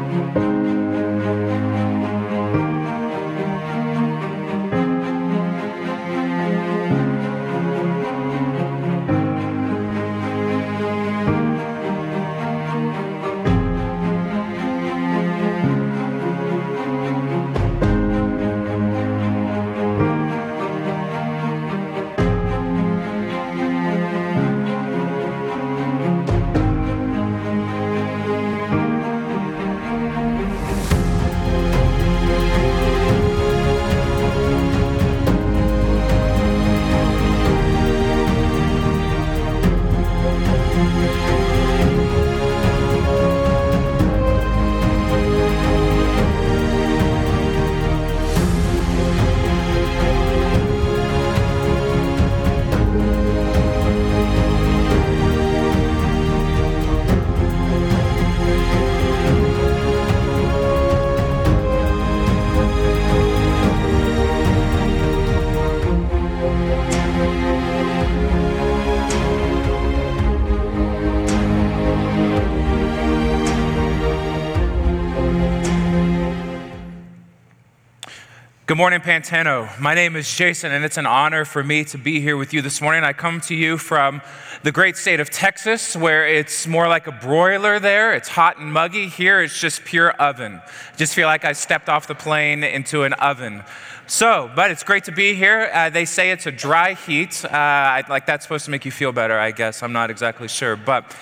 Good morning, Pantano. My name is Jason, and it's an honor for me to be here with you this morning. I come to you from the great state of Texas, where it's more like a broiler there. It's hot and muggy. Here, it's just pure oven. I just feel like I stepped off the plane into an oven. But it's great to be here. They say it's a dry heat. Like that's supposed to make you feel better, I guess. I'm not exactly sure. But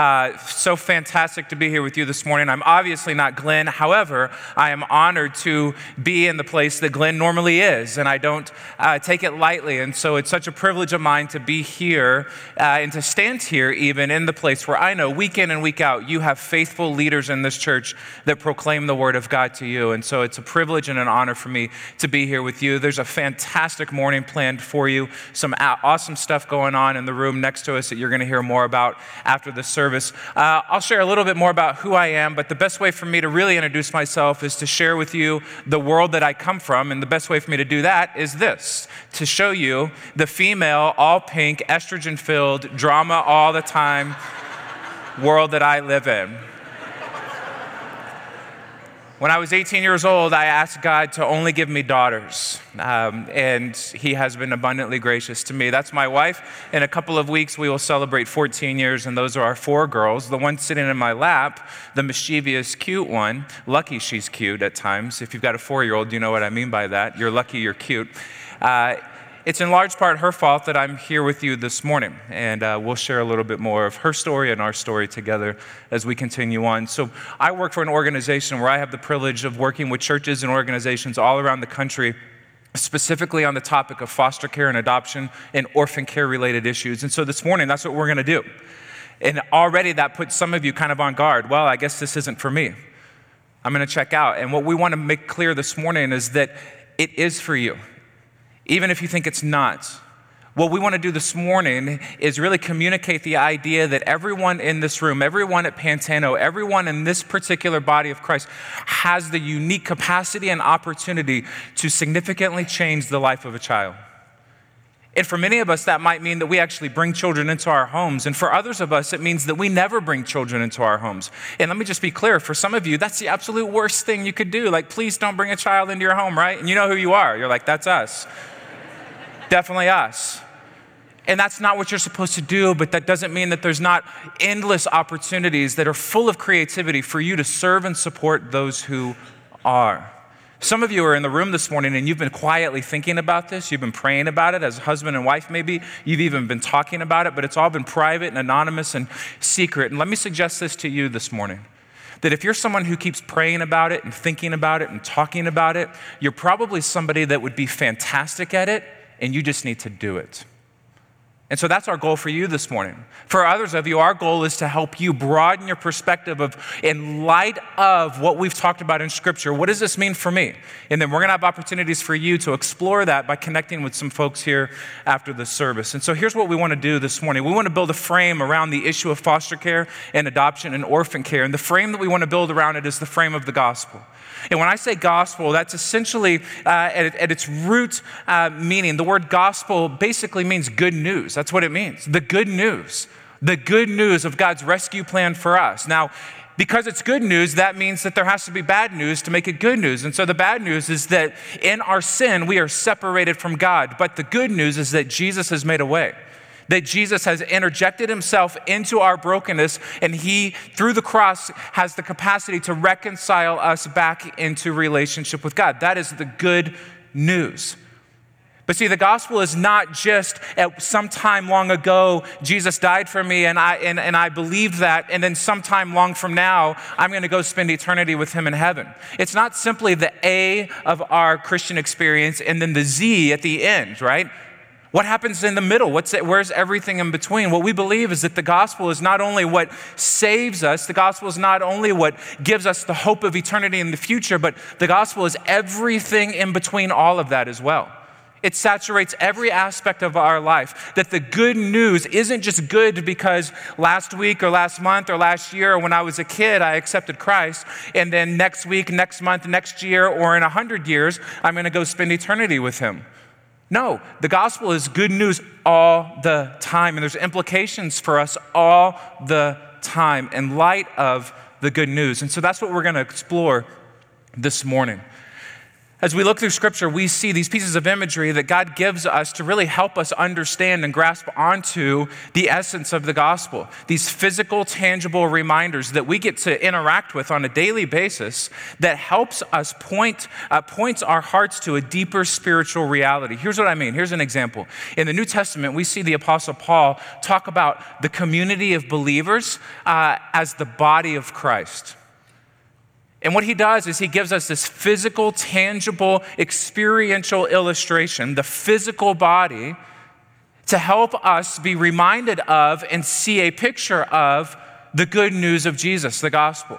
so fantastic to be here with you this morning. I'm obviously not Glenn. However, I am honored to be in the place that Glenn normally is, and I don't take it lightly. And so it's such a privilege of mine to be here and to stand here even in the place where I know week in and week out you have faithful leaders in this church that proclaim the word of God to you. And so it's a privilege and an honor for me to be here with you. There's a fantastic morning planned for you, some awesome stuff going on in the room next to us that you're going to hear more about after the service. I'll share a little bit more about who I am, but the best way for me to really introduce myself is to share with you the world that I come from, and the best way for me to do that is this, to show you the female, all pink, estrogen-filled, drama all the time world that I live in. When I was 18 years old, I asked God to only give me daughters, and He has been abundantly gracious to me. That's my wife. In a couple of weeks, we will celebrate 14 years, and those are our 4 girls. The one sitting in my lap, the mischievous, cute one, lucky she's cute at times. If you've got a 4-year-old, you know what I mean by that. You're lucky you're cute. It's in large part her fault that I'm here with you this morning, and we'll share a little bit more of her story and our story together as we continue on. So I work for an organization where I have the privilege of working with churches and organizations all around the country, specifically on the topic of foster care and adoption and orphan care related issues. And so this morning, that's what we're going to do. And already that puts some of you kind of on guard. Well, I guess this isn't for me. I'm going to check out. And what we want to make clear this morning is that it is for you, even if you think it's not. What we want to do this morning is really communicate the idea that everyone in this room, everyone at Pantano, everyone in this particular body of Christ has the unique capacity and opportunity to significantly change the life of a child. And for many of us, that might mean that we actually bring children into our homes. And for others of us, it means that we never bring children into our homes. And let me just be clear, for some of you, that's the absolute worst thing you could do. Like, please don't bring a child into your home, right? And you know who you are. You're like, that's us. Definitely us. And that's not what you're supposed to do, but that doesn't mean that there's not endless opportunities that are full of creativity for you to serve and support those who are. Some of you are in the room this morning and you've been quietly thinking about this. You've been praying about it as a husband and wife maybe. You've even been talking about it, but it's all been private and anonymous and secret. And let me suggest this to you this morning, that if you're someone who keeps praying about it and thinking about it and talking about it, you're probably somebody that would be fantastic at it, and you just need to do it. And so that's our goal for you this morning. For others of you, our goal is to help you broaden your perspective of, in light of what we've talked about in Scripture, what does this mean for me? And then we're going to have opportunities for you to explore that by connecting with some folks here after the service. And so here's what we want to do this morning. We want to build a frame around the issue of foster care and adoption and orphan care. And the frame that we want to build around it is the frame of the gospel. And when I say gospel, that's essentially at its root meaning. The word gospel basically means good news. That's what it means. The good news. The good news of God's rescue plan for us. Now, because it's good news, that means that there has to be bad news to make it good news. And so the bad news is that in our sin, we are separated from God. But the good news is that Jesus has made a way, that Jesus has interjected himself into our brokenness, and he, through the cross, has the capacity to reconcile us back into relationship with God. That is the good news. But see, the gospel is not just at some time long ago, Jesus died for me and I believed that, and then sometime long from now, I'm going to go spend eternity with him in heaven. It's not simply the A of our Christian experience and then the Z at the end, right? What happens in the middle? Where's everything in between? What we believe is that the gospel is not only what saves us, the gospel is not only what gives us the hope of eternity in the future, but the gospel is everything in between all of that as well. It saturates every aspect of our life, that the good news isn't just good because last week or last month or last year or when I was a kid, I accepted Christ, and then next week, next month, next year, or in 100 years, I'm going to go spend eternity with him. No, the gospel is good news all the time, and there's implications for us all the time in light of the good news. And so that's what we're going to explore this morning. As we look through Scripture, we see these pieces of imagery that God gives us to really help us understand and grasp onto the essence of the gospel. These physical, tangible reminders that we get to interact with on a daily basis that helps us points our hearts to a deeper spiritual reality. Here's what I mean. Here's an example. In the New Testament, we see the Apostle Paul talk about the community of believers as the body of Christ. And what he does is he gives us this physical, tangible, experiential illustration, the physical body, to help us be reminded of and see a picture of the good news of Jesus, the gospel.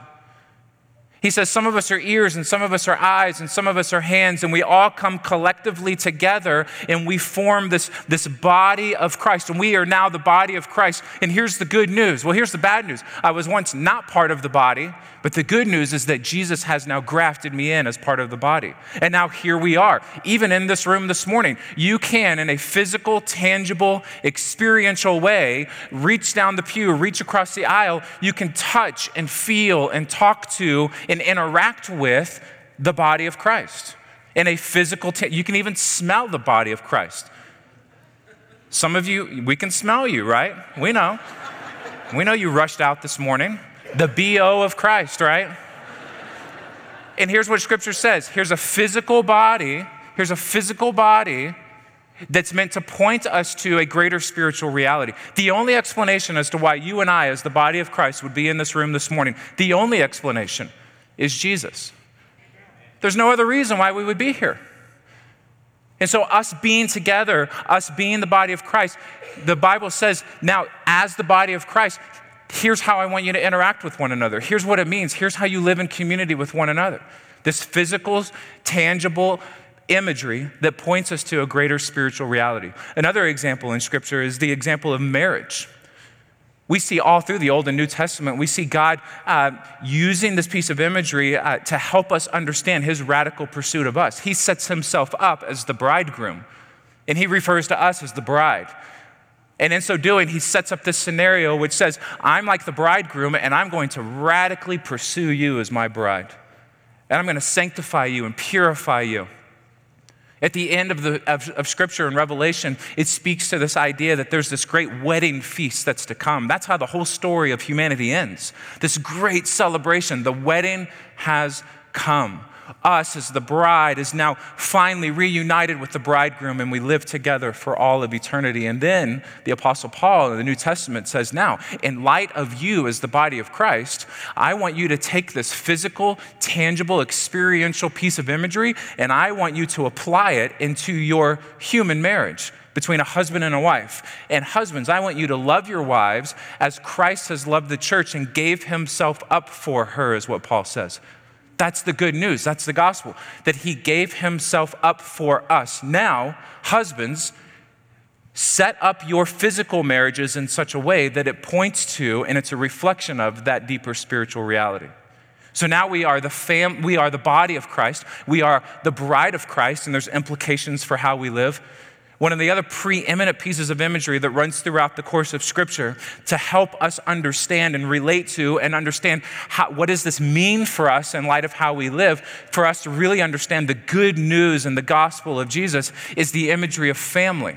He says some of us are ears and some of us are eyes and some of us are hands, and we all come collectively together and we form this body of Christ, and we are now the body of Christ. And here's the good news. Well, here's the bad news. I was once not part of the body, but the good news is that Jesus has now grafted me in as part of the body. And now here we are. Even in this room this morning, you can, in a physical, tangible, experiential way, reach down the pew, reach across the aisle. You can touch and feel and talk to and interact with the body of Christ. In a physical, you can even smell the body of Christ. Some of you, we can smell you, right? We know. We know you rushed out this morning. The BO of Christ, right? And here's what Scripture says. Here's a physical body that's meant to point us to a greater spiritual reality. The only explanation as to why you and I, as the body of Christ, would be in this room this morning, the only explanation is Jesus. There's no other reason why we would be here. And so us being together, us being the body of Christ, the Bible says, now as the body of Christ, here's how I want you to interact with one another. Here's what it means. Here's how you live in community with one another. This physical, tangible imagery that points us to a greater spiritual reality. Another example in Scripture is the example of marriage. We see all through the Old and New Testament, we see God using this piece of imagery to help us understand his radical pursuit of us. He sets himself up as the bridegroom, and he refers to us as the bride. And in so doing, he sets up this scenario which says, I'm like the bridegroom, and I'm going to radically pursue you as my bride. And I'm going to sanctify you and purify you. At the end of Scripture and Revelation, it speaks to this idea that there's this great wedding feast that's to come. That's how the whole story of humanity ends. This great celebration. The wedding has come. Us as the bride is now finally reunited with the bridegroom, and we live together for all of eternity. And then the Apostle Paul in the New Testament says, now, in light of you as the body of Christ, I want you to take this physical, tangible, experiential piece of imagery, and I want you to apply it into your human marriage between a husband and a wife. And husbands, I want you to love your wives as Christ has loved the church and gave himself up for her, is what Paul says. That's the good news. That's the gospel, that he gave himself up for us. Now, husbands, set up your physical marriages in such a way that it points to and it's a reflection of that deeper spiritual reality. So now we are the body of Christ. We are the bride of Christ, and there's implications for how we live. One of the other preeminent pieces of imagery that runs throughout the course of Scripture to help us understand and relate to and understand what does this mean for us in light of how we live, for us to really understand the good news and the gospel of Jesus, is the imagery of family.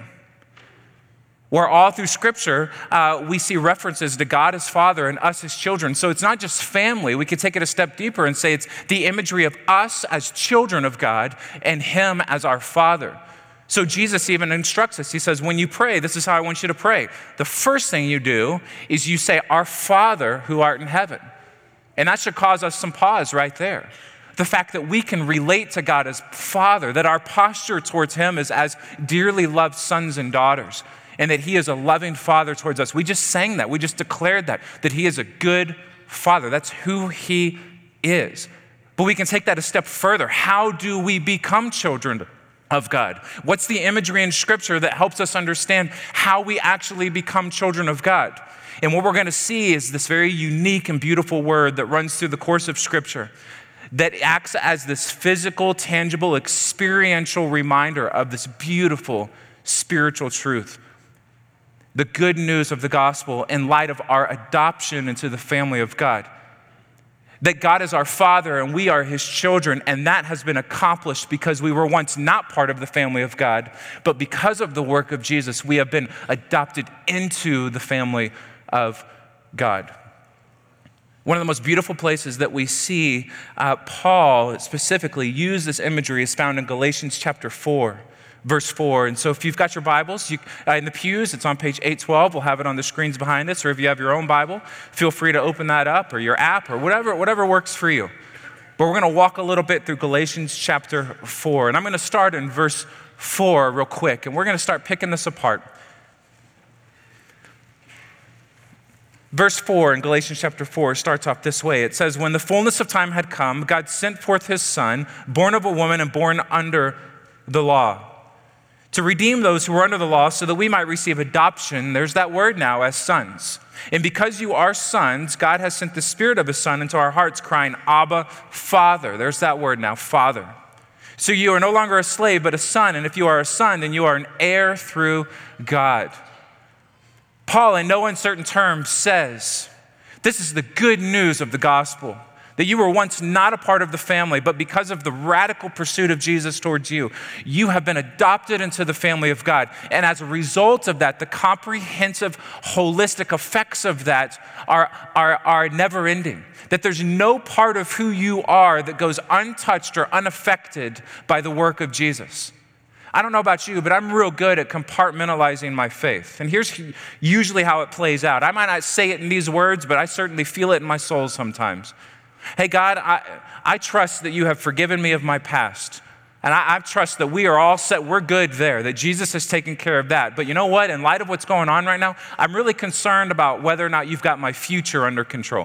Where all through Scripture, we see references to God as Father and us as children. So it's not just family. We could take it a step deeper and say it's the imagery of us as children of God and Him as our Father. So Jesus even instructs us. He says, when you pray, this is how I want you to pray. The first thing you do is you say, our Father who art in heaven. And that should cause us some pause right there. The fact that we can relate to God as Father, that our posture towards Him is as dearly loved sons and daughters, and that He is a loving Father towards us. We just sang that. We just declared that He is a good Father. That's who He is. But we can take that a step further. How do we become children of God? What's the imagery in Scripture that helps us understand how we actually become children of God? And what we're going to see is this very unique and beautiful word that runs through the course of Scripture that acts as this physical, tangible, experiential reminder of this beautiful spiritual truth. The good news of the gospel in light of our adoption into the family of God. That God is our Father and we are His children, and that has been accomplished because we were once not part of the family of God, but because of the work of Jesus, we have been adopted into the family of God. One of the most beautiful places that we see Paul specifically use this imagery is found in Galatians chapter 4. Verse 4. And so if you've got your Bibles in the pews, it's on page 812. We'll have it on the screens behind us. Or if you have your own Bible, feel free to open that up, or your app, or whatever works for you. But we're going to walk a little bit through Galatians chapter 4. And I'm going to start in verse 4 real quick. And we're going to start picking this apart. Verse 4 in Galatians chapter 4 starts off this way. It says, when the fullness of time had come, God sent forth His Son, born of a woman and born under the law, to redeem those who were under the law so that we might receive adoption, there's that word now, as sons. And because you are sons, God has sent the Spirit of His Son into our hearts, crying, Abba, Father. There's that word now, Father. So you are no longer a slave, but a son. And if you are a son, then you are an heir through God. Paul, in no uncertain terms, says, this is the good news of the gospel. That you were once not a part of the family, but because of the radical pursuit of Jesus towards you, you have been adopted into the family of God. And as a result of that, the comprehensive, holistic effects of that are never ending. That there's no part of who you are that goes untouched or unaffected by the work of Jesus. I don't know about you, but I'm real good at compartmentalizing my faith. And here's usually how it plays out. I might not say it in these words, but I certainly feel it in my soul sometimes. Hey, God, I trust that you have forgiven me of my past. And I trust that we are all set. We're good there, that Jesus has taken care of that. But you know what? In light of what's going on right now, I'm really concerned about whether or not you've got my future under control.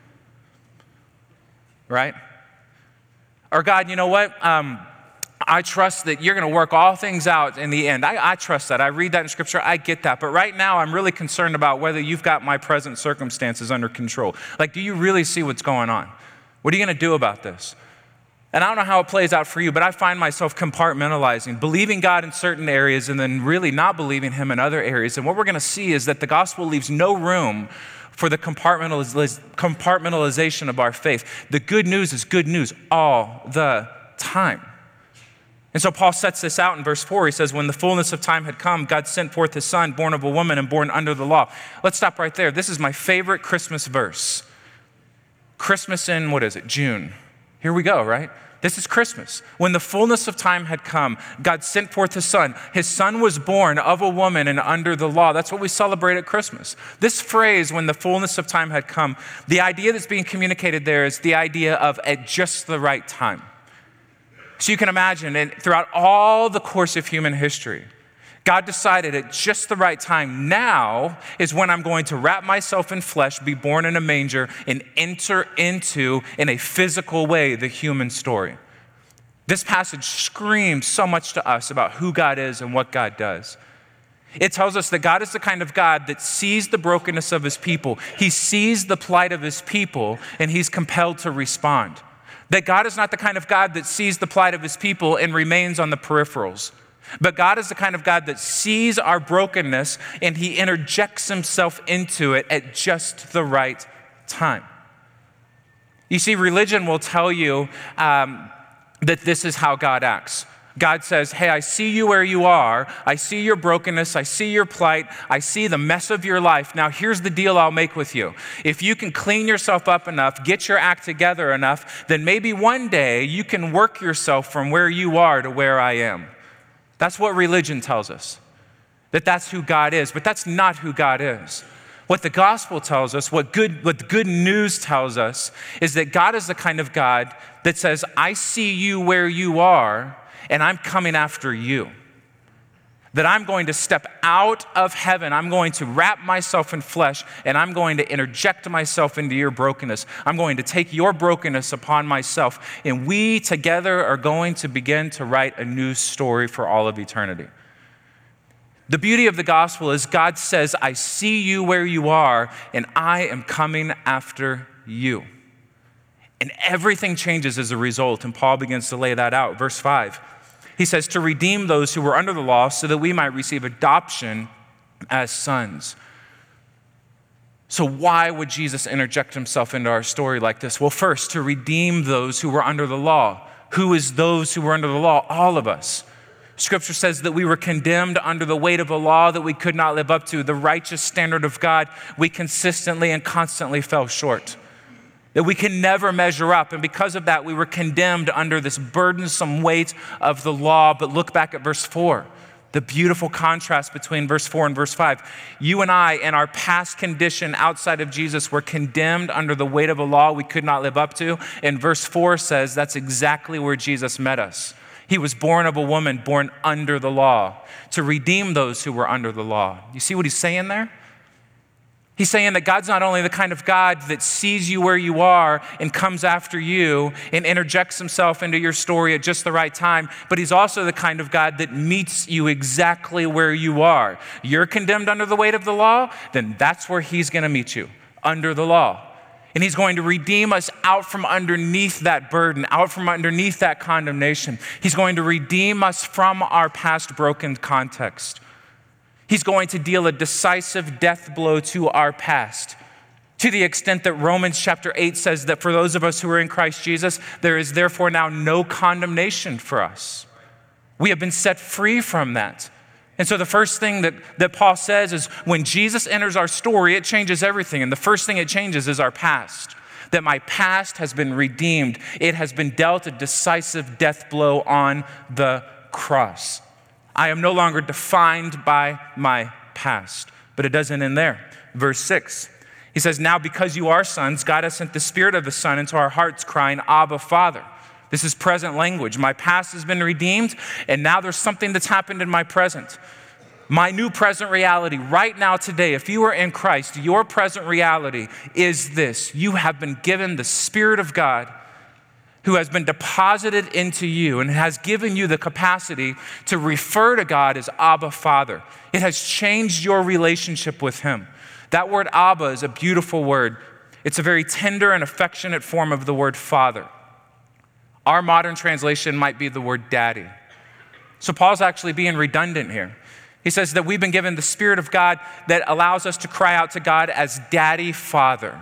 Right? Or God, you know what? I trust that you're going to work all things out in the end. I trust that. I read that in Scripture. I get that. But right now, I'm really concerned about whether you've got my present circumstances under control. Like, do you really see what's going on? What are you going to do about this? And I don't know how it plays out for you, but I find myself compartmentalizing, believing God in certain areas and then really not believing Him in other areas. And what we're going to see is that the gospel leaves no room for the compartmentalization of our faith. The good news is good news all the time. And so Paul sets this out in verse 4. He says, when the fullness of time had come, God sent forth His Son, born of a woman and born under the law. Let's stop right there. This is my favorite Christmas verse. Christmas in, June. Here we go, right? This is Christmas. When the fullness of time had come, God sent forth His Son. His Son was born of a woman and under the law. That's what we celebrate at Christmas. This phrase, when the fullness of time had come, the idea that's being communicated there is the idea of at just the right time. So you can imagine, and throughout all the course of human history, God decided at just the right time, now is when I'm going to wrap myself in flesh, be born in a manger, and enter into, in a physical way, the human story. This passage screams so much to us about who God is and what God does. It tells us that God is the kind of God that sees the brokenness of His people. He sees the plight of His people, and He's compelled to respond. That God is not the kind of God that sees the plight of His people and remains on the peripherals. But God is the kind of God that sees our brokenness and he interjects himself into it at just the right time. You see, religion will tell you that this is how God acts. God says, hey, I see you where you are. I see your brokenness. I see your plight. I see the mess of your life. Now, here's the deal I'll make with you. If you can clean yourself up enough, get your act together enough, then maybe one day you can work yourself from where you are to where I am. That's what religion tells us, that's who God is. But that's not who God is. What the gospel tells us, what the good news tells us, is that God is the kind of God that says, I see you where you are, and I'm coming after you. That I'm going to step out of heaven, I'm going to wrap myself in flesh, and I'm going to interject myself into your brokenness. I'm going to take your brokenness upon myself, and we together are going to begin to write a new story for all of eternity. The beauty of the gospel is God says, I see you where you are, and I am coming after you. And everything changes as a result, and Paul begins to lay that out. Verse 5. He says, to redeem those who were under the law so that we might receive adoption as sons. So why would Jesus interject himself into our story like this? Well, first, to redeem those who were under the law. Who is those who were under the law? All of us. Scripture says that we were condemned under the weight of a law that we could not live up to, the righteous standard of God. We consistently and constantly fell short. That we can never measure up. And because of that, we were condemned under this burdensome weight of the law. But look back at verse 4, the beautiful contrast between verse 4 and verse 5. You and I, in our past condition outside of Jesus, were condemned under the weight of a law we could not live up to. And verse 4 says that's exactly where Jesus met us. He was born of a woman, born under the law, to redeem those who were under the law. You see what he's saying there? He's saying that God's not only the kind of God that sees you where you are and comes after you and interjects himself into your story at just the right time, but he's also the kind of God that meets you exactly where you are. You're condemned under the weight of the law, then that's where he's going to meet you, under the law. And he's going to redeem us out from underneath that burden, out from underneath that condemnation. He's going to redeem us from our past broken context. He's going to deal a decisive death blow to our past, to the extent that Romans chapter 8 says that for those of us who are in Christ Jesus, there is therefore now no condemnation for us. We have been set free from that. And so the first thing that Paul says is when Jesus enters our story, it changes everything. And the first thing it changes is our past. That my past has been redeemed. It has been dealt a decisive death blow on the cross. I am no longer defined by my past. But it doesn't end there. Verse 6, he says, now because you are sons, God has sent the Spirit of the Son into our hearts, crying, Abba, Father. This is present language. My past has been redeemed, and now there's something that's happened in my present. My new present reality right now today, if you are in Christ, your present reality is this. You have been given the Spirit of God who has been deposited into you and has given you the capacity to refer to God as Abba, Father. It has changed your relationship with him. That word Abba is a beautiful word. It's a very tender and affectionate form of the word Father. Our modern translation might be the word daddy. So Paul's actually being redundant here. He says that we've been given the Spirit of God that allows us to cry out to God as Daddy, Father.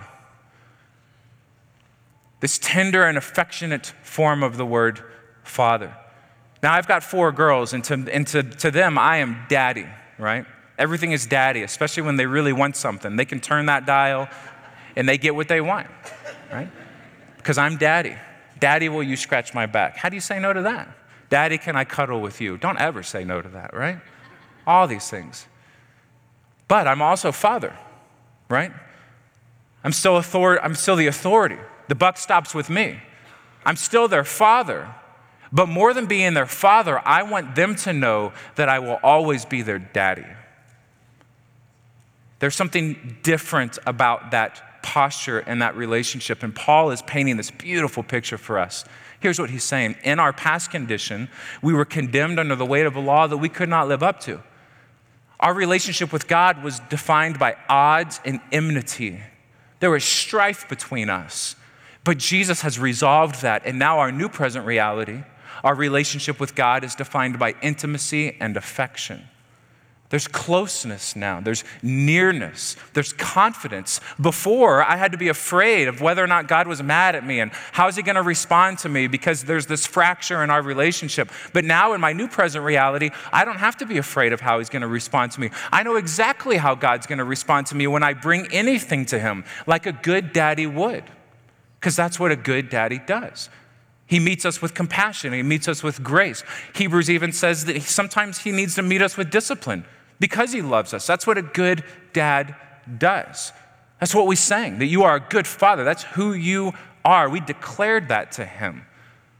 This tender and affectionate form of the word Father. Now, I've got 4 girls, and to them, I am Daddy, right? Everything is Daddy, especially when they really want something. They can turn that dial, and they get what they want, right? Because I'm Daddy. Daddy, will you scratch my back? How do you say no to that? Daddy, can I cuddle with you? Don't ever say no to that, right? All these things. But I'm also Father, right? I'm still the authority. The buck stops with me. I'm still their father. But more than being their father, I want them to know that I will always be their daddy. There's something different about that posture and that relationship. And Paul is painting this beautiful picture for us. Here's what he's saying. In our past condition, we were condemned under the weight of a law that we could not live up to. Our relationship with God was defined by odds and enmity. There was strife between us. But Jesus has resolved that. And now our new present reality, Our relationship with God is defined by intimacy and affection. There's closeness now. There's nearness. There's confidence. Before, I had to be afraid of whether or not God was mad at me and how is he going to respond to me because there's this fracture in our relationship. But now in my new present reality, I don't have to be afraid of how he's going to respond to me. I know exactly how God's going to respond to me when I bring anything to him, like a good daddy would, because that's what a good daddy does. He meets us with compassion. He meets us with grace. Hebrews even says that sometimes he needs to meet us with discipline because he loves us. That's what a good dad does. That's what we sang, that you are a good father. That's who you are. We declared that to him.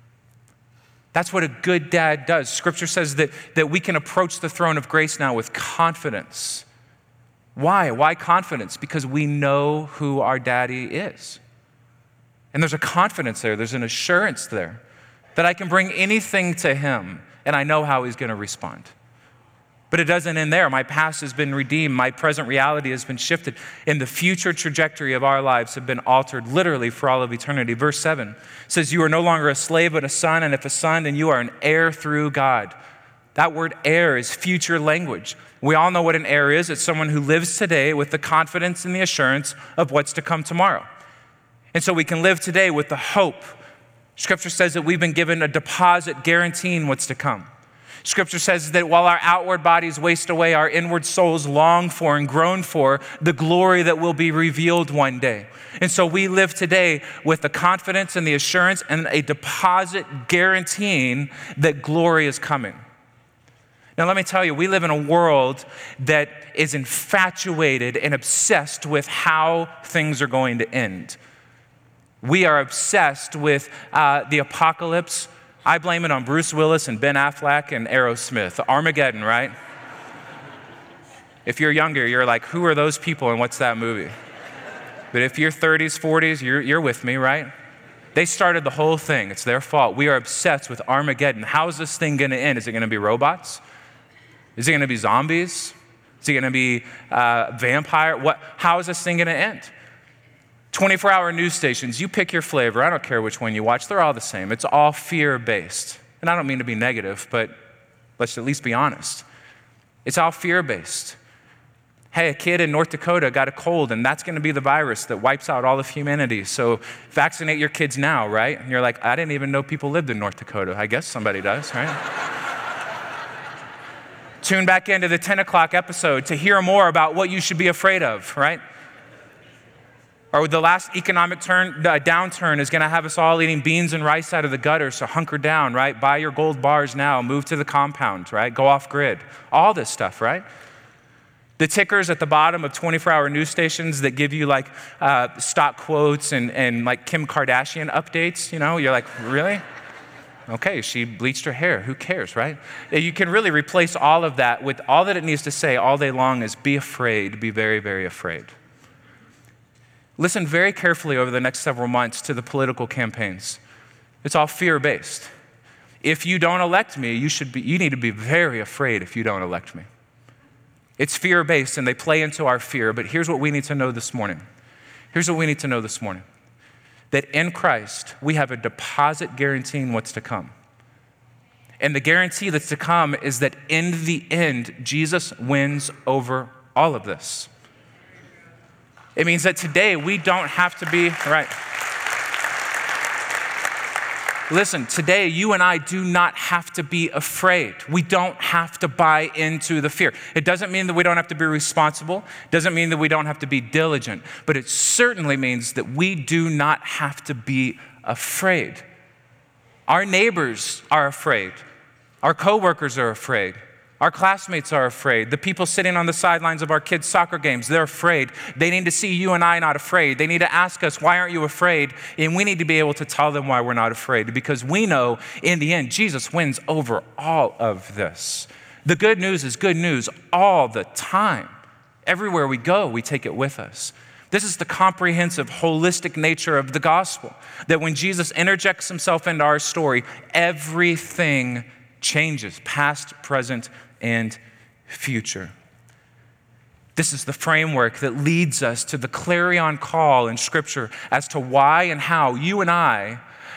That's what a good dad does. Scripture says that we can approach the throne of grace now with confidence. Why? Why confidence? Because we know who our daddy is. And there's a confidence there. There's an assurance there that I can bring anything to him and I know how he's going to respond. But it doesn't end there. My past has been redeemed. My present reality has been shifted. And the future trajectory of our lives have been altered literally for all of eternity. Verse 7 says, you are no longer a slave but a son, and if a son, then you are an heir through God. That word heir is future language. We all know what an heir is. It's someone who lives today with the confidence and the assurance of what's to come tomorrow. And so we can live today with the hope. Scripture says that we've been given a deposit guaranteeing what's to come. Scripture says that while our outward bodies waste away, our inward souls long for and groan for the glory that will be revealed one day. And so we live today with the confidence and the assurance and a deposit guaranteeing that glory is coming. Now, let me tell you, we live in a world that is infatuated and obsessed with how things are going to end. We are obsessed with the apocalypse. I blame it on Bruce Willis and Ben Affleck and Aerosmith. Armageddon, right? If you're younger, you're like, who are those people and what's that movie? But if you're 30s, 40s, you're with me, right? They started the whole thing. It's their fault. We are obsessed with Armageddon. How is this thing going to end? Is it going to be robots? Is it going to be zombies? Is it going to be vampire? How is this thing going to end? 24-hour news stations, you pick your flavor. I don't care which one you watch. They're all the same. It's all fear-based. And I don't mean to be negative, but let's at least be honest. It's all fear-based. Hey, a kid in North Dakota got a cold, and that's going to be the virus that wipes out all of humanity. So vaccinate your kids now, right? And you're like, I didn't even know people lived in North Dakota. I guess somebody does, right? Tune back into the 10 o'clock episode to hear more about what you should be afraid of, right? Or the last economic downturn is going to have us all eating beans and rice out of the gutter, so hunker down, right? Buy your gold bars now, move to the compound, right? Go off grid. All this stuff, right? The tickers at the bottom of 24-hour news stations that give you like stock quotes and like Kim Kardashian updates, you know? You're like, really? Okay, she bleached her hair. Who cares, right? You can really replace all of that with all that it needs to say all day long is be afraid, be very, very afraid. Listen very carefully over the next several months to the political campaigns. It's all fear-based. If you don't elect me, you need to be very afraid if you don't elect me. It's fear-based, and they play into our fear, but here's what we need to know this morning. Here's what we need to know this morning. That in Christ, we have a deposit guaranteeing what's to come. And the guarantee that's to come is that in the end, Jesus wins over all of this. It means that today we don't have to be, right? Listen, today you and I do not have to be afraid. We don't have to buy into the fear. It doesn't mean that we don't have to be responsible. It doesn't mean that we don't have to be diligent. But it certainly means that we do not have to be afraid. Our neighbors are afraid. Our coworkers are afraid. Our classmates are afraid. The people sitting on the sidelines of our kids' soccer games, they're afraid. They need to see you and I not afraid. They need to ask us, why aren't you afraid? And we need to be able to tell them why we're not afraid, because we know in the end, Jesus wins over all of this. The good news is good news all the time. Everywhere we go, we take it with us. This is the comprehensive, holistic nature of the gospel, that when Jesus interjects himself into our story, everything changes, past, present, and future. This is the framework that leads us to the clarion call in Scripture as to why and how you and I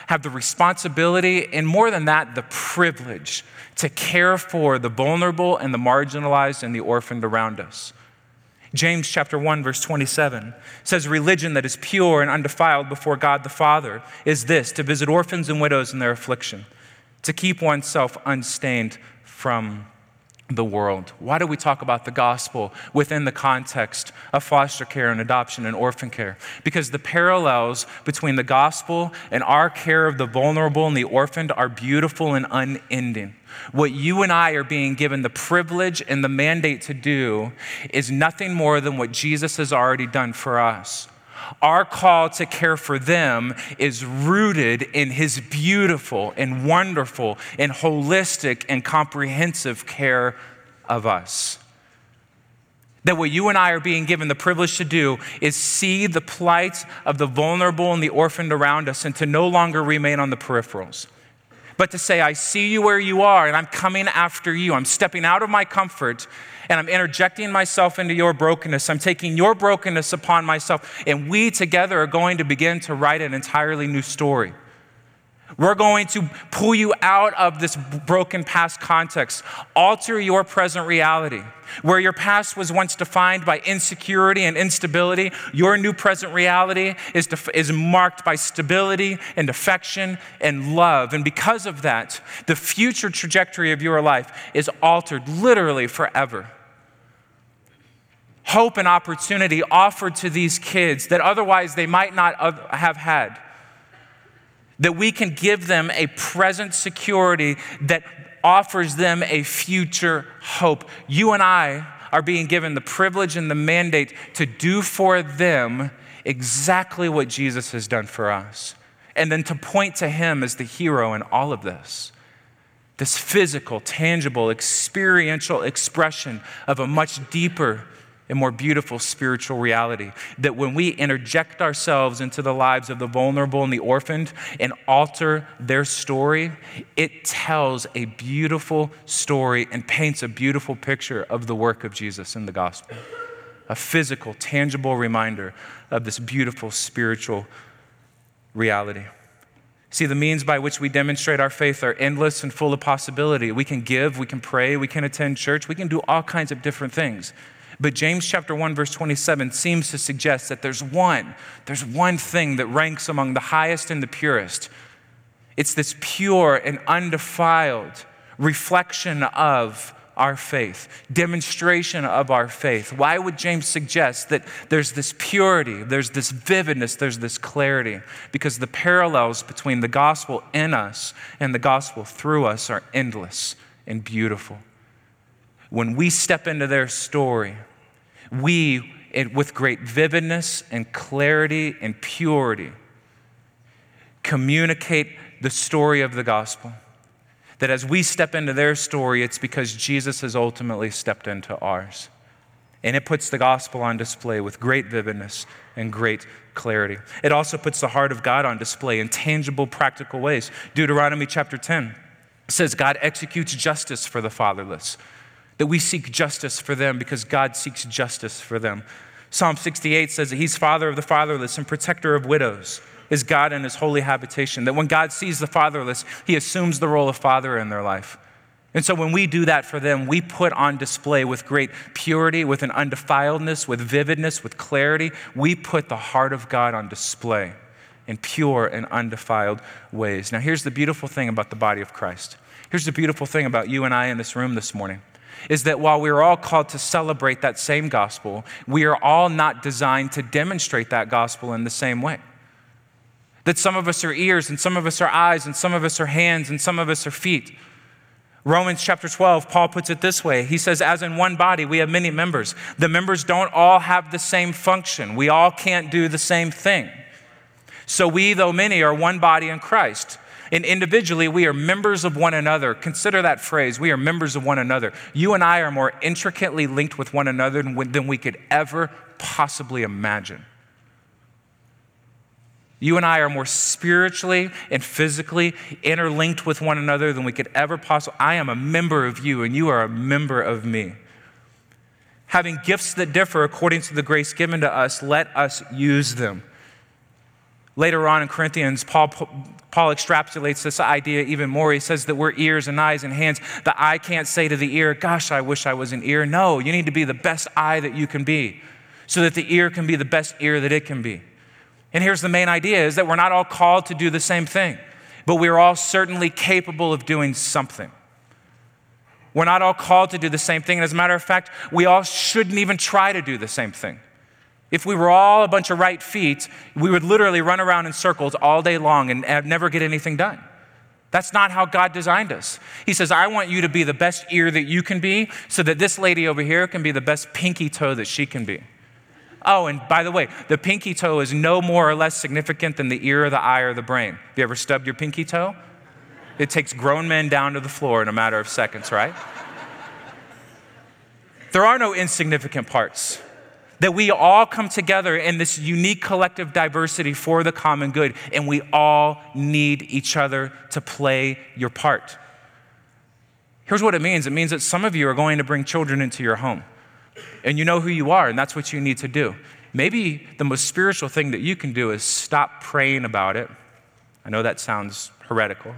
have the responsibility, and more than that, the privilege to care for the vulnerable and the marginalized and the orphaned around us. James chapter 1, verse 27 says, religion that is pure and undefiled before God the Father is this, to visit orphans and widows in their affliction, to keep oneself unstained from the world. Why do we talk about the gospel within the context of foster care and adoption and orphan care? Because the parallels between the gospel and our care of the vulnerable and the orphaned are beautiful and unending. What you and I are being given the privilege and the mandate to do is nothing more than what Jesus has already done for us. Our call to care for them is rooted in his beautiful and wonderful and holistic and comprehensive care of us. That what you and I are being given the privilege to do is see the plight of the vulnerable and the orphaned around us and to no longer remain on the peripherals. But to say, I see you where you are and I'm coming after you. I'm stepping out of my comfort and I'm interjecting myself into your brokenness. I'm taking your brokenness upon myself, and we together are going to begin to write an entirely new story. We're going to pull you out of this broken past context, alter your present reality. Where your past was once defined by insecurity and instability, your new present reality is marked by stability and affection and love. And because of that, the future trajectory of your life is altered literally forever. Hope and opportunity offered to these kids that otherwise they might not have had. That we can give them a present security that offers them a future hope. You and I are being given the privilege and the mandate to do for them exactly what Jesus has done for us. And then to point to him as the hero in all of this. This physical, tangible, experiential expression of a much deeper and more beautiful spiritual reality. That when we interject ourselves into the lives of the vulnerable and the orphaned and alter their story, it tells a beautiful story and paints a beautiful picture of the work of Jesus in the gospel. A physical, tangible reminder of this beautiful spiritual reality. See, the means by which we demonstrate our faith are endless and full of possibility. We can give, we can pray, we can attend church, we can do all kinds of different things. But James chapter 1, verse 27 seems to suggest that there's one thing that ranks among the highest and the purest. It's this pure and undefiled reflection of our faith, demonstration of our faith. Why would James suggest that there's this purity, there's this vividness, there's this clarity? Because the parallels between the gospel in us and the gospel through us are endless and beautiful. When we step into their story, we, with great vividness and clarity and purity, communicate the story of the gospel. That as we step into their story, it's because Jesus has ultimately stepped into ours. And it puts the gospel on display with great vividness and great clarity. It also puts the heart of God on display in tangible, practical ways. Deuteronomy chapter 10 says God executes justice for the fatherless. That we seek justice for them because God seeks justice for them. Psalm 68 says that he's father of the fatherless and protector of widows, is God in his holy habitation. That when God sees the fatherless, he assumes the role of father in their life. And so when we do that for them, we put on display with great purity, with an undefiledness, with vividness, with clarity, we put the heart of God on display in pure and undefiled ways. Now here's the beautiful thing about the body of Christ. Here's the beautiful thing about you and I in this room this morning. Is that while we are all called to celebrate that same gospel, we are all not designed to demonstrate that gospel in the same way. That some of us are ears, and some of us are eyes, and some of us are hands, and some of us are feet. Romans chapter 12, Paul puts it this way. He says, as in one body, we have many members. The members don't all have the same function. We all can't do the same thing. So we, though many, are one body in Christ. And individually, we are members of one another. Consider that phrase, we are members of one another. You and I are more intricately linked with one another than we could ever possibly imagine. You and I are more spiritually and physically interlinked with one another than we could ever possibly. I am a member of you and you are a member of me. Having gifts that differ according to the grace given to us, let us use them. Later on in Corinthians, Paul extrapolates this idea even more. He says that we're ears and eyes and hands. The eye can't say to the ear, gosh, I wish I was an ear. No, you need to be the best eye that you can be so that the ear can be the best ear that it can be. And here's the main idea, is that we're not all called to do the same thing, but we're all certainly capable of doing something. We're not all called to do the same thing. And as a matter of fact, we all shouldn't even try to do the same thing. If we were all a bunch of right feet, we would literally run around in circles all day long and never get anything done. That's not how God designed us. He says, I want you to be the best ear that you can be so that this lady over here can be the best pinky toe that she can be. Oh, and by the way, the pinky toe is no more or less significant than the ear or the eye or the brain. Have you ever stubbed your pinky toe? It takes grown men down to the floor in a matter of seconds, right? There are no insignificant parts. That we all come together in this unique collective diversity for the common good, and we all need each other to play your part. Here's what it means. It means that some of you are going to bring children into your home, and you know who you are, and that's what you need to do. Maybe the most spiritual thing that you can do is stop praying about it. I know that sounds heretical.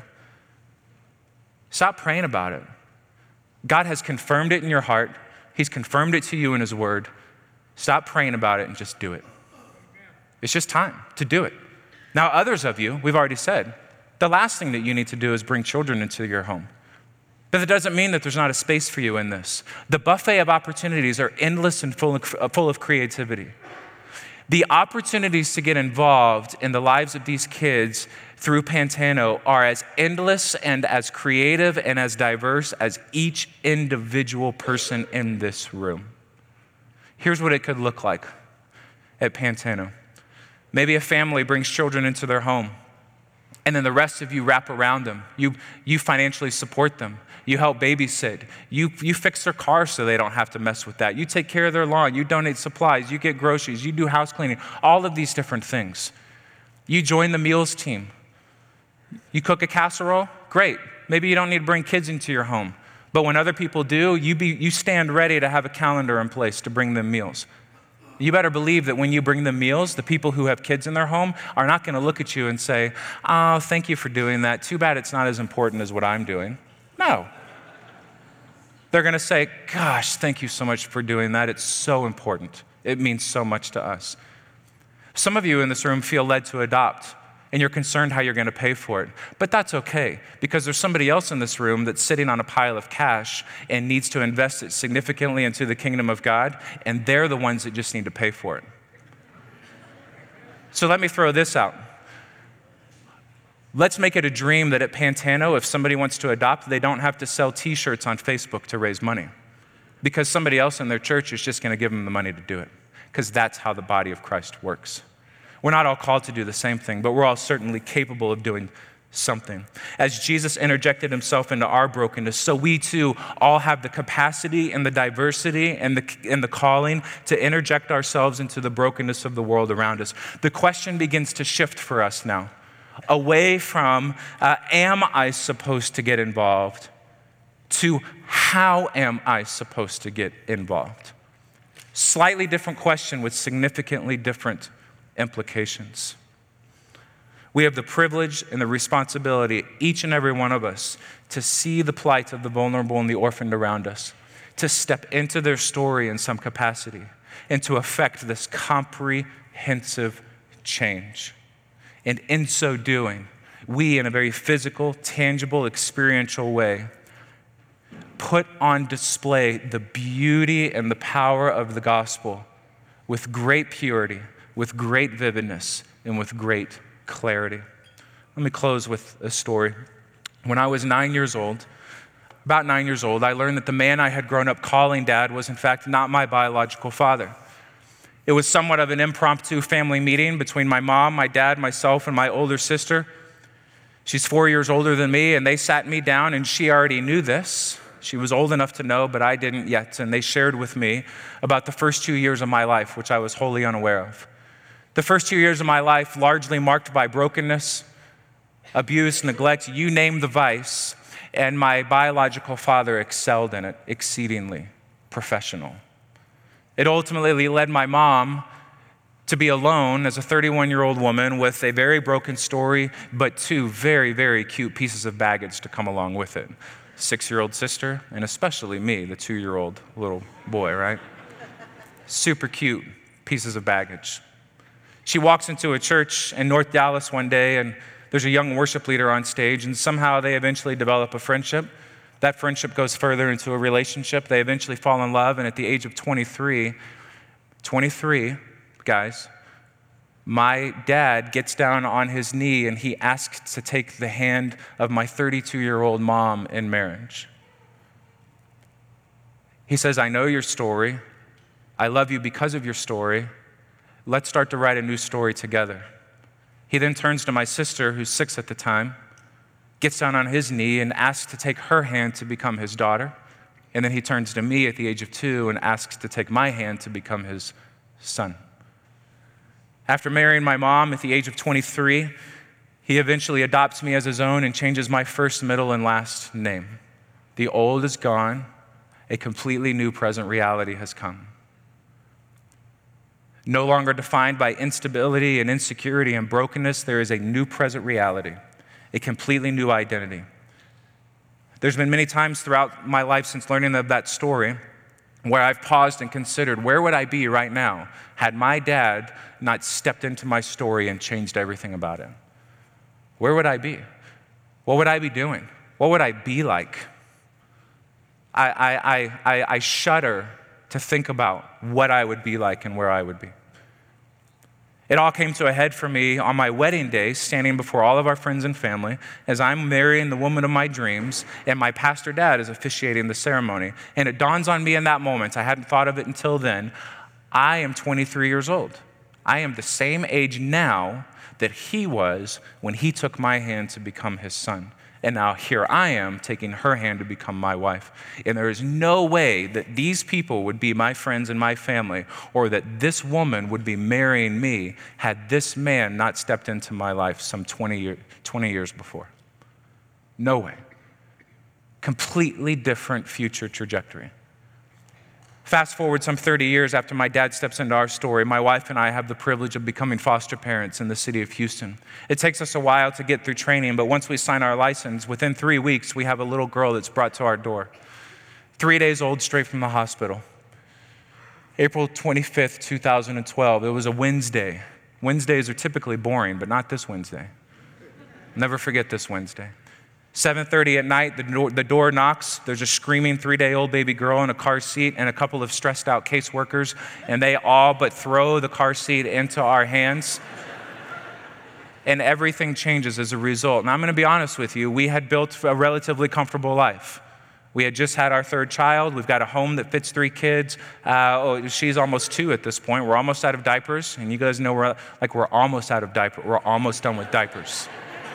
Stop praying about it. God has confirmed it in your heart. He's confirmed it to you in His Word. Stop praying about it and just do it. It's just time to do it. Now, others of you, we've already said, the last thing that you need to do is bring children into your home. But that doesn't mean that there's not a space for you in this. The buffet of opportunities are endless and full of creativity. The opportunities to get involved in the lives of these kids through Pantano are as endless and as creative and as diverse as each individual person in this room. Here's what it could look like at Pantano. Maybe a family brings children into their home, and then the rest of you wrap around them. You financially support them. You help babysit. You fix their car so they don't have to mess with that. You take care of their lawn. You donate supplies. You get groceries. You do house cleaning. All of these different things. You join the meals team. You cook a casserole? Great. Maybe you don't need to bring kids into your home. But when other people do, you stand ready to have a calendar in place to bring them meals. You better believe that when you bring them meals, the people who have kids in their home are not going to look at you and say, oh, thank you for doing that. Too bad it's not as important as what I'm doing. No. They're going to say, gosh, thank you so much for doing that. It's so important. It means so much to us. Some of you in this room feel led to adopt, and you're concerned how you're going to pay for it. But that's okay, because there's somebody else in this room that's sitting on a pile of cash and needs to invest it significantly into the kingdom of God, and they're the ones that just need to pay for it. So let me throw this out. Let's make it a dream that at Pantano, if somebody wants to adopt, they don't have to sell T-shirts on Facebook to raise money, because somebody else in their church is just going to give them the money to do it, because that's how the body of Christ works. We're not all called to do the same thing, but we're all certainly capable of doing something. As Jesus interjected Himself into our brokenness, so we too all have the capacity and the diversity and the calling to interject ourselves into the brokenness of the world around us. The question begins to shift for us now, away from, am I supposed to get involved, to how am I supposed to get involved? Slightly different question with significantly different implications. We have the privilege and the responsibility, each and every one of us, to see the plight of the vulnerable and the orphaned around us, to step into their story in some capacity, and to affect this comprehensive change. And in so doing, we, in a very physical, tangible, experiential way, put on display the beauty and the power of the gospel with great purity, with great vividness, and with great clarity. Let me close with a story. When I was about 9 years old, I learned that the man I had grown up calling Dad was in fact not my biological father. It was somewhat of an impromptu family meeting between my mom, my dad, myself, and my older sister. She's 4 years older than me, and they sat me down, and she already knew this. She was old enough to know, but I didn't yet, and they shared with me about the first 2 years of my life, which I was wholly unaware of. The first 2 years of my life largely marked by brokenness, abuse, neglect, you name the vice, and my biological father excelled in it, exceedingly professional. It ultimately led my mom To be alone as a 31-year-old woman with a very broken story, but two very, very cute pieces of baggage to come along with it. 6-year-old sister, and especially me, the 2-year-old little boy, right? Super cute pieces of baggage. She walks into a church in North Dallas one day, and there's a young worship leader on stage, and somehow they eventually develop a friendship. That friendship goes further into a relationship. They eventually fall in love, and at the age of 23, guys, my dad gets down on his knee and he asks to take the hand of my 32-year-old mom in marriage. He says, I know your story. I love you because of your story. Let's start to write a new story together. He then turns to my sister, who's 6 at the time, gets down on his knee and asks to take her hand to become his daughter. And then he turns to me at the age of 2 and asks to take my hand to become his son. After marrying my mom at the age of 23, he eventually adopts me as his own and changes my first, middle, and last name. The old is gone. A completely new present reality has come. No longer defined by instability and insecurity and brokenness, there is a new present reality, a completely new identity. There's been many times throughout my life since learning of that story where I've paused and considered, where would I be right now had my dad not stepped into my story and changed everything about it? Where would I be? What would I be doing? What would I be like? I shudder to think about what I would be like and where I would be. It all came to a head for me on my wedding day, standing before all of our friends and family, as I'm marrying the woman of my dreams, and my pastor dad is officiating the ceremony. And it dawns on me in that moment, I hadn't thought of it until then, I am 23 years old. I am the same age now that he was when he took my hand to become his son. And now here I am taking her hand to become my wife. And there is no way that these people would be my friends and my family, or that this woman would be marrying me had this man not stepped into my life some 20 years before. No way. Completely different future trajectory. Fast forward some 30 years after my dad steps into our story, my wife and I have the privilege of becoming foster parents in the city of Houston. It takes us a while to get through training, but once we sign our license, within 3 weeks, we have a little girl that's brought to our door. 3 days old, straight from the hospital. April 25th, 2012. It was a Wednesday. Wednesdays are typically boring, but not this Wednesday. Never forget this Wednesday. 7:30 at night, the door knocks. There's a screaming 3-day-old baby girl in a car seat and a couple of stressed out caseworkers, and they all but throw the car seat into our hands. And everything changes as a result. And I'm going to be honest with you, we had built a relatively comfortable life. We had just had our 3rd child. We've got a home that fits 3 kids. She's almost 2 at this point. We're almost out of diapers. And you guys know we're almost out of diapers. We're almost done with diapers.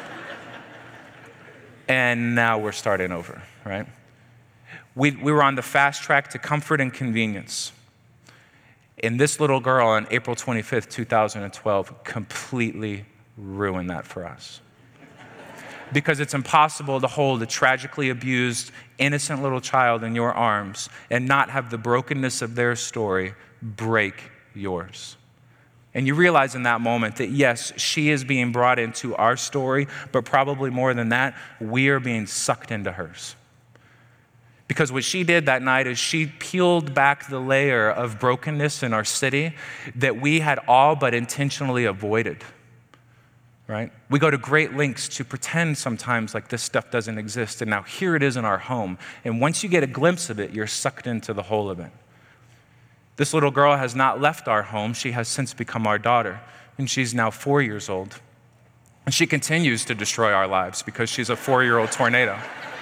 And now we're starting over, right? We were on the fast track to comfort and convenience. And this little girl on April 25th, 2012, completely ruined that for us. Because it's impossible to hold a tragically abused, innocent little child in your arms and not have the brokenness of their story break yours. And you realize in that moment that yes, she is being brought into our story, but probably more than that, we are being sucked into hers. Because what she did that night is she peeled back the layer of brokenness in our city that we had all but intentionally avoided, right? We go to great lengths to pretend sometimes like this stuff doesn't exist, and now here it is in our home. And once you get a glimpse of it, you're sucked into the whole of it. This little girl has not left our home. She has since become our daughter, and she's now 4 years old. And she continues to destroy our lives because she's a 4-year-old tornado.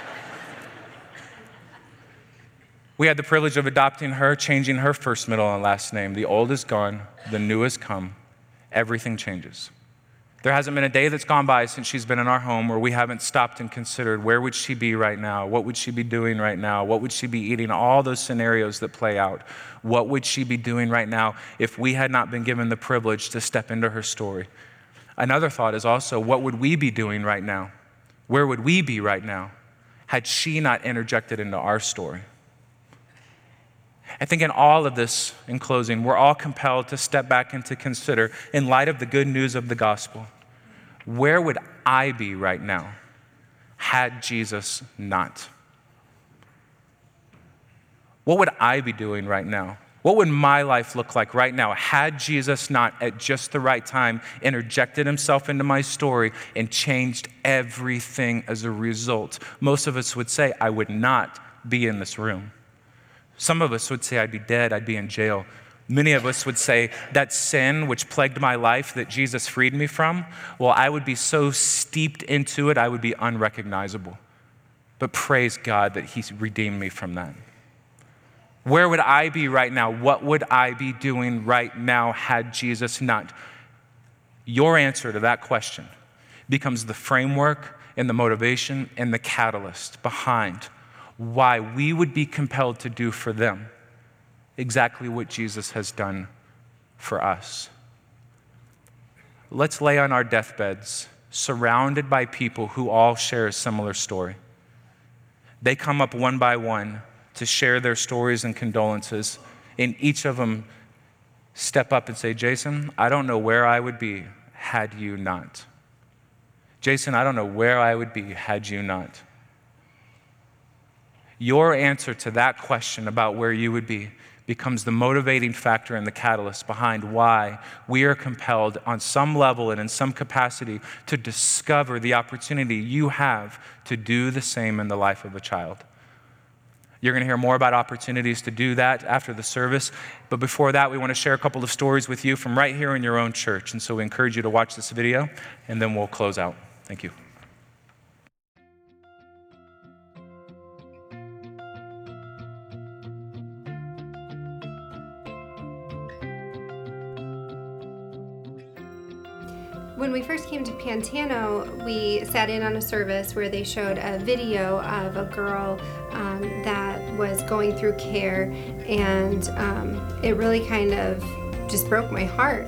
We had the privilege of adopting her, changing her first, middle, and last name. The old is gone, the new has come. Everything changes. There hasn't been a day that's gone by since she's been in our home where we haven't stopped and considered, where would she be right now? What would she be doing right now? What would she be eating? All those scenarios that play out. What would she be doing right now if we had not been given the privilege to step into her story? Another thought is also, what would we be doing right now? Where would we be right now had she not interjected into our story? I think in all of this, in closing, we're all compelled to step back and to consider, in light of the good news of the gospel, where would I be right now had Jesus not? What would I be doing right now? What would my life look like right now had Jesus not, at just the right time, interjected himself into my story and changed everything as a result? Most of us would say, I would not be in this room. Some of us would say I'd be dead, I'd be in jail. Many of us would say that sin which plagued my life that Jesus freed me from, well, I would be so steeped into it, I would be unrecognizable. But praise God that he redeemed me from that. Where would I be right now? What would I be doing right now had Jesus not? Your answer to that question becomes the framework and the motivation and the catalyst behind why we would be compelled to do for them exactly what Jesus has done for us. Let's lay on our deathbeds, surrounded by people who all share a similar story. They come up one by one to share their stories and condolences, and each of them step up and say, Jason, I don't know where I would be had you not. Jason, I don't know where I would be had you not. Your answer to that question about where you would be becomes the motivating factor and the catalyst behind why we are compelled on some level and in some capacity to discover the opportunity you have to do the same in the life of a child. You're going to hear more about opportunities to do that after the service. But before that, we want to share a couple of stories with you from right here in your own church. And so we encourage you to watch this video, and then we'll close out. Thank you. When we first came to Pantano, we sat in on a service where they showed a video of a girl that was going through care, and it really kind of just broke my heart.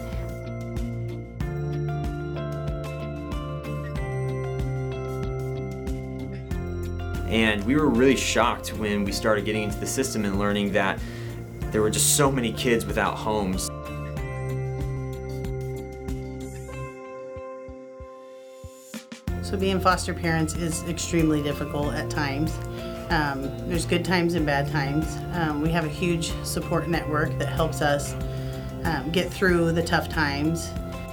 And we were really shocked when we started getting into the system and learning that there were just so many kids without homes. So being foster parents is extremely difficult at times. There's good times and bad times. We have a huge support network that helps us get through the tough times.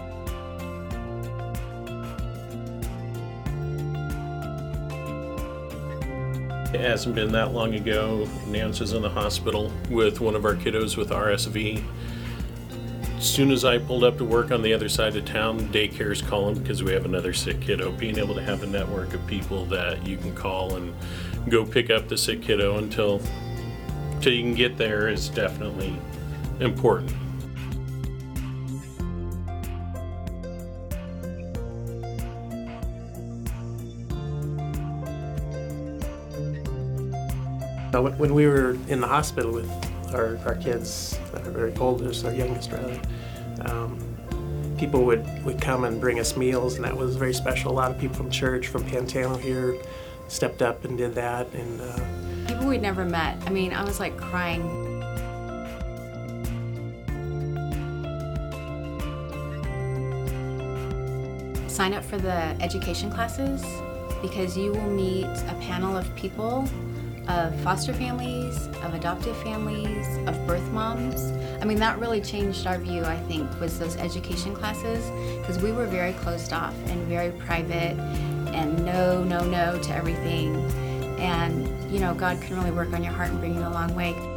It hasn't been that long ago, Nance was in the hospital with one of our kiddos with RSV. As soon as I pulled up to work on the other side of town, daycare's calling because we have another sick kiddo. Being able to have a network of people that you can call and go pick up the sick kiddo until you can get there is definitely important. When we were in the hospital with our kids that are very oldest, our youngest rather, people would come and bring us meals, and that was very special. A lot of people from church, from Pantano here, stepped up and did that. And people we'd never met. I mean, I was like crying. Sign up for the education classes because you will meet a panel of people, of foster families, of adoptive families, of birth moms. I mean, that really changed our view, I think, was those education classes, because we were very closed off and very private and no to everything. And, you know, God can really work on your heart and bring you a long way.